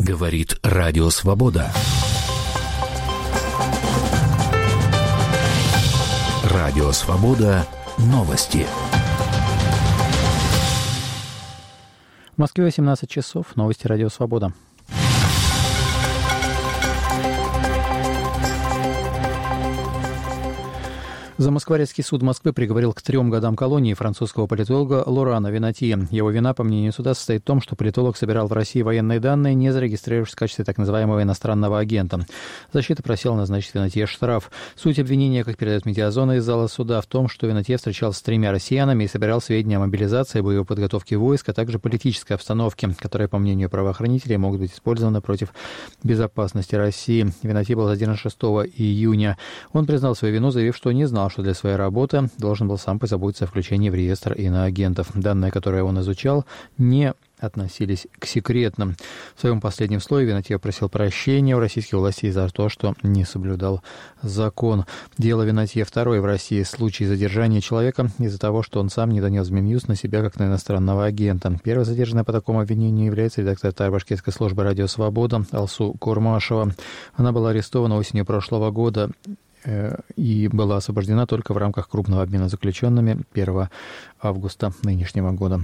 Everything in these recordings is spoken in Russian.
Говорит Радио Свобода. Радио Свобода. Новости. В Москве 18 часов. Новости Радио Свобода. Замоскворецкий суд Москвы приговорил к 3 годам колонии французского политолога Лорана Винатье. Его вина, по мнению суда, состоит в том, что политолог собирал в России военные данные, не зарегистрировавшись в качестве так называемого иностранного агента. Защита просила назначить Винатье штраф. Суть обвинения, как передает Медиазона из зала суда, в том, что Винатье встречался с 3 россиянами и собирал сведения о мобилизации, боевой подготовке войск, а также политической обстановке, которые, по мнению правоохранителей, могут быть использованы против безопасности России. Винатье был задержан 6 июня. Он признал свою вину, заявив, что не знал, что для своей работы должен был сам позаботиться о включении в реестр иноагентов. Данные, которые он изучал, не относились к секретным. В своем последнем слове Винатье просил прощения у российских властей за то, что не соблюдал закон. Дело Винатье второй в России случай задержания человека из-за того, что он сам не донес в Минюст на себя как на иностранного агента. Первой задержанной по такому обвинению является редактор Тар-Башкирской службы «Радио Свобода» Алсу Курмашева. Она была арестована осенью прошлого года и была освобождена только в рамках крупного обмена заключенными 1 августа нынешнего года.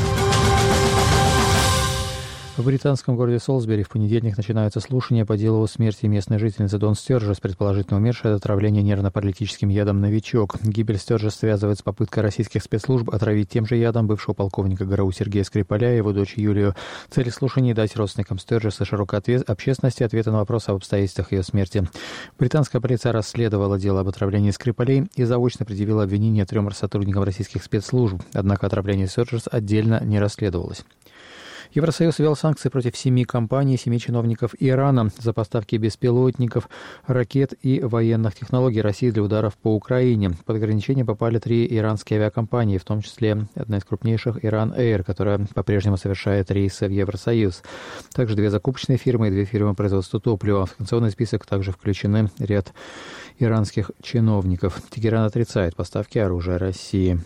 В британском городе Солсбери в понедельник начинаются слушания по делу о смерти местной жительницы Дон Стёрджес, предположительно умершей от отравления нервно-паралитическим ядом «Новичок». Гибель Стёрджес связывает с попыткой российских спецслужб отравить тем же ядом бывшего полковника ГРУ Сергея Скрипаля и его дочь Юлию. Цель слушаний – дать родственникам Стёрджес и широкой общественности ответы на вопросы об обстоятельствах ее смерти. Британская полиция расследовала дело об отравлении Скрипалей и заочно предъявила обвинение 3 сотрудникам российских спецслужб. Однако отравление Стёрджес отдельно не расследовалось. Евросоюз ввел санкции против 7 компаний, 7 чиновников Ирана за поставки беспилотников, ракет и военных технологий России для ударов по Украине. Под ограничение попали 3 иранские авиакомпании, в том числе одна из крупнейших Иран Эйр, которая по-прежнему совершает рейсы в Евросоюз. Также 2 закупочные фирмы и 2 фирмы производства топлива. В санкционный список также включены ряд иранских чиновников. Тегеран отрицает поставки оружия России.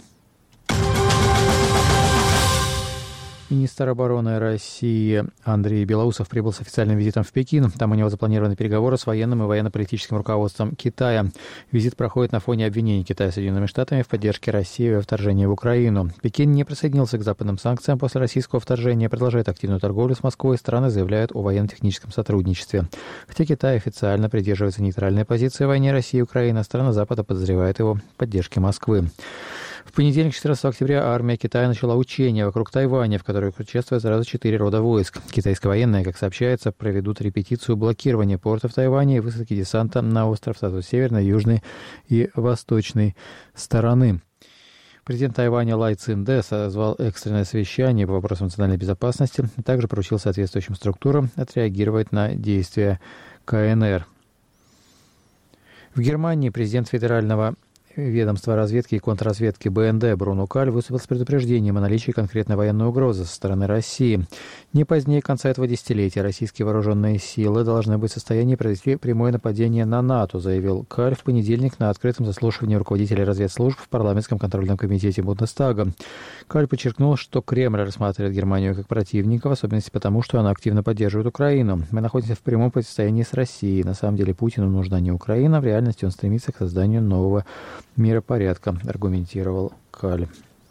Министр обороны России Андрей Белоусов прибыл с официальным визитом в Пекин. Там у него запланированы переговоры с военным и военно-политическим руководством Китая. Визит проходит на фоне обвинений Китая Соединенными Штатами в поддержке России во вторжении в Украину. Пекин не присоединился к западным санкциям после российского вторжения, продолжает активную торговлю с Москвой. Страны заявляют о военно-техническом сотрудничестве. Хотя Китай официально придерживается нейтральной позиции в войне России и Украины, страны Запада подозревают его в поддержке Москвы. В понедельник, 14 октября, армия Китая начала учения вокруг Тайваня, в которых участвуют сразу 4 рода войск. Китайские военные, как сообщается, проведут репетицию блокирования портов Тайваня и высадки десанта на остров с северной, южной и восточной стороны. Президент Тайваня Лай Цинде созвал экстренное совещание по вопросам национальной безопасности, а также поручил соответствующим структурам отреагировать на действия КНР. В Германии президент федерального ведомства разведки и контрразведки БНД Бруно Каль выступил с предупреждением о наличии конкретной военной угрозы со стороны России. Не позднее конца этого десятилетия российские вооруженные силы должны быть в состоянии провести прямое нападение на НАТО, заявил Каль в понедельник на открытом заслушивании руководителей разведслужб в парламентском контрольном комитете Бундестага. Каль подчеркнул, что Кремль рассматривает Германию как противника, в особенности потому, что она активно поддерживает Украину. Мы находимся в прямом противостоянии с Россией. На самом деле Путину нужна не Украина, в реальности он стремится к созданию нового миропорядка, аргументировал Каль.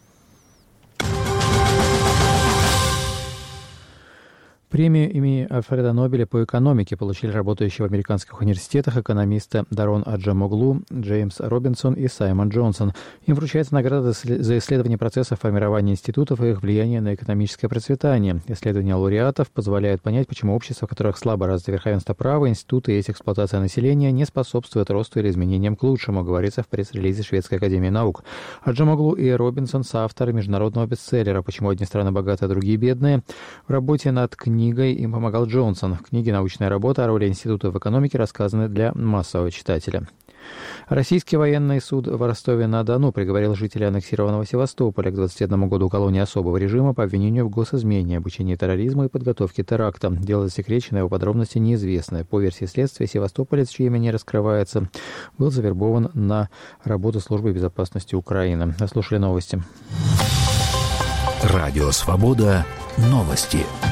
Премию имени Альфреда Нобеля по экономике получили работающие в американских университетах экономисты Дарон Аджемоглу, Джеймс Робинсон и Саймон Джонсон. Им вручается награда за исследование процессов формирования институтов и их влияния на экономическое процветание. Исследования лауреатов позволяют понять, почему общества, в которых слабо развито верховенство права, институты и их эксплуатация населения не способствуют росту или изменениям к лучшему, говорится в пресс-релизе Шведской академии наук. Аджемоглу и Робинсон соавторы международного бестселлера «Почему одни страны богаты, а другие бедные». В работе над книгой им помогал Джонсон. В книге «Научная работа» о роли института в экономике рассказаны для массового читателя. Российский военный суд в Ростове-на-Дону приговорил жителей аннексированного Севастополя к 21 году колонии особого режима по обвинению в госизмене, обучении терроризму и подготовке теракта. Дело засекречено, его подробности неизвестны. По версии следствия, севастополец, чье имя не раскрывается, был завербован на работу службы безопасности Украины. Слушали новости. Радио «Свобода». Новости.